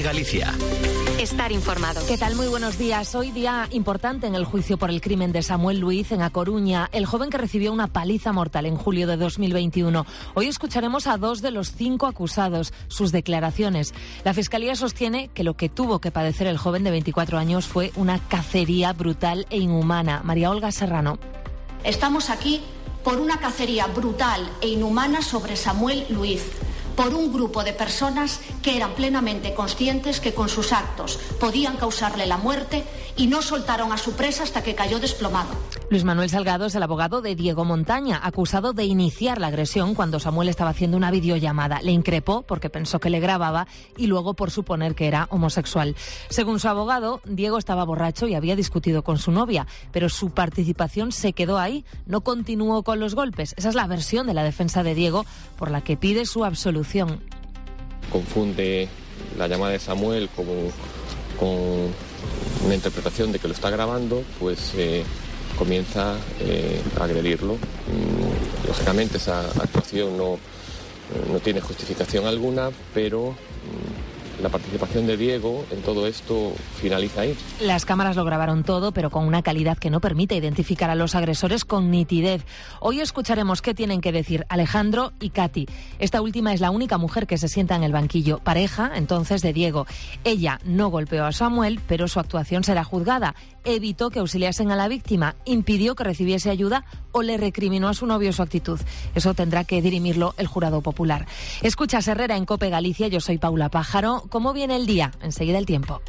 COPE Galicia. Estar informado. ¿Qué tal? Muy buenos días. Hoy día importante en el juicio por el crimen de Samuel Luiz en A Coruña, el joven que recibió una paliza mortal en julio de 2021. Hoy escucharemos a 2 de los 5 acusados, sus declaraciones. La Fiscalía sostiene que lo que tuvo que padecer el joven de 24 años fue una cacería brutal e inhumana. María Olga Serrano. Estamos aquí por una cacería brutal e inhumana sobre Samuel Luiz, por un grupo de personas que eran plenamente conscientes que con sus actos podían causarle la muerte y no soltaron a su presa hasta que cayó desplomado. Luis Manuel Salgado es el abogado de Diego Montaña, acusado de iniciar la agresión cuando Samuel estaba haciendo una videollamada. Le increpó porque pensó que le grababa y luego por suponer que era homosexual. Según su abogado, Diego estaba borracho y había discutido con su novia, pero su participación se quedó ahí, no continuó con los golpes. Esa es la versión de la defensa de Diego, por la que pide su absolución. Confunde la llamada de Samuel con una interpretación de que lo está grabando, pues comienza a agredirlo. Lógicamente esa actuación no tiene justificación alguna, pero la participación de Diego en todo esto finaliza ahí. Las cámaras lo grabaron todo, pero con una calidad que no permite identificar a los agresores con nitidez. Hoy escucharemos qué tienen que decir Alejandro y Katy. Esta última es la única mujer que se sienta en el banquillo, pareja entonces de Diego. Ella no golpeó a Samuel, pero su actuación será juzgada. Evitó que auxiliasen a la víctima, impidió que recibiese ayuda o le recriminó a su novio su actitud. Eso tendrá que dirimirlo el jurado popular. Escuchas Herrera en COPE Galicia, yo soy Paula Pájaro. ¿Cómo viene el día? Enseguida el tiempo.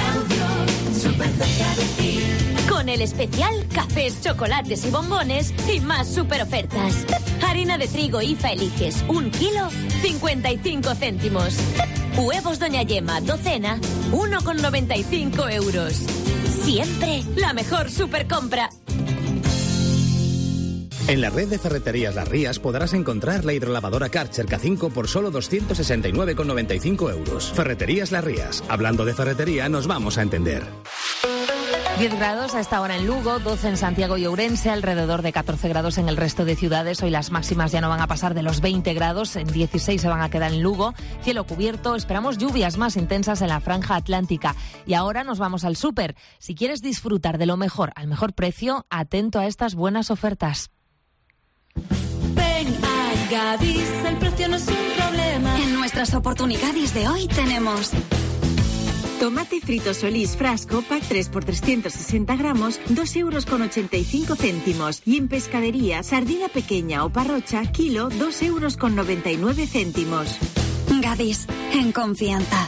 Con el especial cafés, chocolates y bombones y más super ofertas. Harina de trigo IFA eliges 1 kilo, 55 céntimos. Huevos Doña Yema, docena, 1,95 euros. Siempre la mejor supercompra. En la red de ferreterías Las Rías podrás encontrar la hidrolavadora Karcher K5 por solo 269,95 euros. Ferreterías Las Rías. Hablando de ferretería, nos vamos a entender. 10 grados a esta hora en Lugo, 12 en Santiago y Ourense, alrededor de 14 grados en el resto de ciudades. Hoy las máximas ya no van a pasar de los 20 grados, en 16 se van a quedar en Lugo. Cielo cubierto, esperamos lluvias más intensas en la franja atlántica. Y ahora nos vamos al súper. Si quieres disfrutar de lo mejor al mejor precio, atento a estas buenas ofertas. Ven a Gadis, el precio no es un problema. En nuestras oportunidades de hoy tenemos tomate frito Solís frasco, pack 3 por 360 gramos, 2,85 euros. Y en pescadería, sardina pequeña o parrocha, kilo, 2,99 euros. Gadis, en confianza.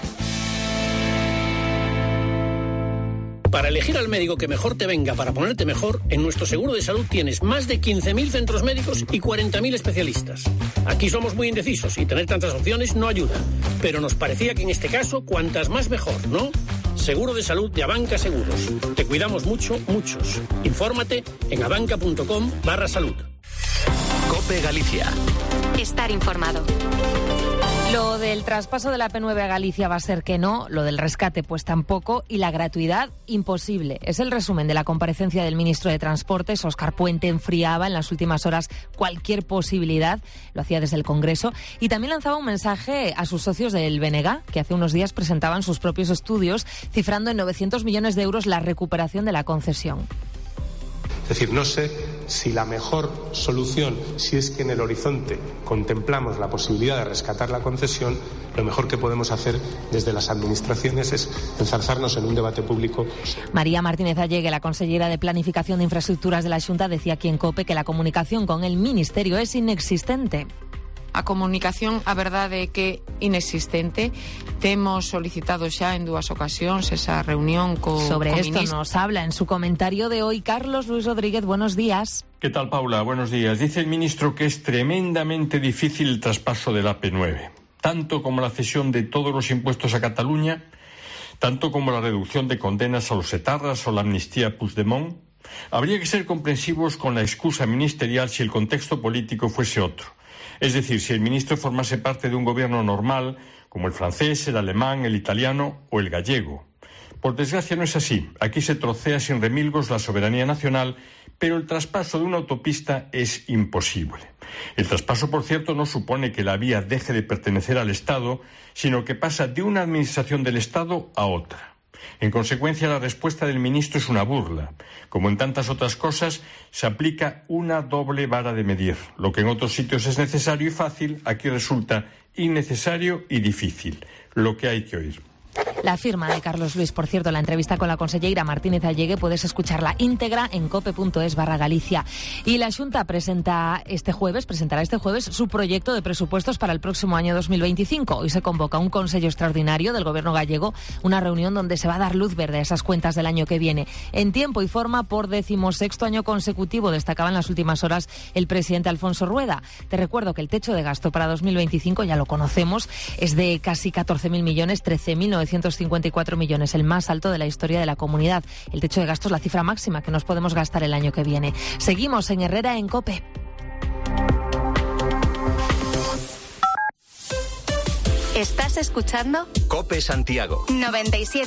Para elegir al médico que mejor te venga para ponerte mejor, en nuestro seguro de salud tienes más de 15.000 centros médicos y 40.000 especialistas. Aquí somos muy indecisos y tener tantas opciones no ayuda. Pero nos parecía que en este caso, cuantas más mejor, ¿no? Seguro de salud de Abanca Seguros. Te cuidamos mucho, muchos. Infórmate en abanca.com/salud. COPE Galicia. Estar informado. Lo del traspaso de la P9 a Galicia va a ser que no, lo del rescate pues tampoco y la gratuidad imposible. Es el resumen de la comparecencia del ministro de Transportes. Óscar Puente enfriaba en las últimas horas cualquier posibilidad, lo hacía desde el Congreso, y también lanzaba un mensaje a sus socios del BNG, que hace unos días presentaban sus propios estudios, cifrando en 900 millones de euros la recuperación de la concesión. Es decir, no sé si la mejor solución, si es que en el horizonte contemplamos la posibilidad de rescatar la concesión, lo mejor que podemos hacer desde las administraciones es enzarzarnos en un debate público. María Martínez Allegue, la consellera de Planificación de Infraestructuras de la Xunta, decía aquí en COPE que la comunicación con el Ministerio es inexistente. A comunicación, a verdade é que inexistente. Temos solicitado xa en 2 ocasións esa reunión Sobre esto nos habla en su comentario de hoy Carlos Luis Rodríguez. Buenos días. ¿Qué tal, Paula? Buenos días. Dice el ministro que es tremendamente difícil el traspaso de la P9, tanto como la cesión de todos los impuestos a Cataluña, tanto como la reducción de condenas a los etarras o la amnistía a Puigdemont. Habría que ser comprensivos con la excusa ministerial si el contexto político fuese otro. Es decir, si el ministro formase parte de un gobierno normal, como el francés, el alemán, el italiano o el gallego. Por desgracia no es así. Aquí se trocea sin remilgos la soberanía nacional pero el traspaso de una autopista es imposible. El traspaso, por cierto, no supone que la vía deje de pertenecer al Estado, sino que pasa de una administración del Estado a otra. En consecuencia, la respuesta del ministro es una burla. Como en tantas otras cosas, se aplica una doble vara de medir. Lo que en otros sitios es necesario y fácil, aquí resulta innecesario y difícil. Lo que hay que oír. La firma de Carlos Luis, por cierto, la entrevista con la conselleira Martínez Allegue, puedes escucharla íntegra en cope.es/Galicia. Y la Xunta presentará este jueves su proyecto de presupuestos para el próximo año 2025. Hoy se convoca un Consejo Extraordinario del Gobierno gallego, una reunión donde se va a dar luz verde a esas cuentas del año que viene. En tiempo y forma, por 16º año consecutivo, destacaba en las últimas horas el presidente Alfonso Rueda. Te recuerdo que el techo de gasto para 2025, ya lo conocemos, es de casi 14.000 millones, 13.954 millones, el más alto de la historia de la comunidad. El techo de gasto es la cifra máxima que nos podemos gastar el año que viene. Seguimos en Herrera en COPE. ¿Estás escuchando? COPE Santiago 97.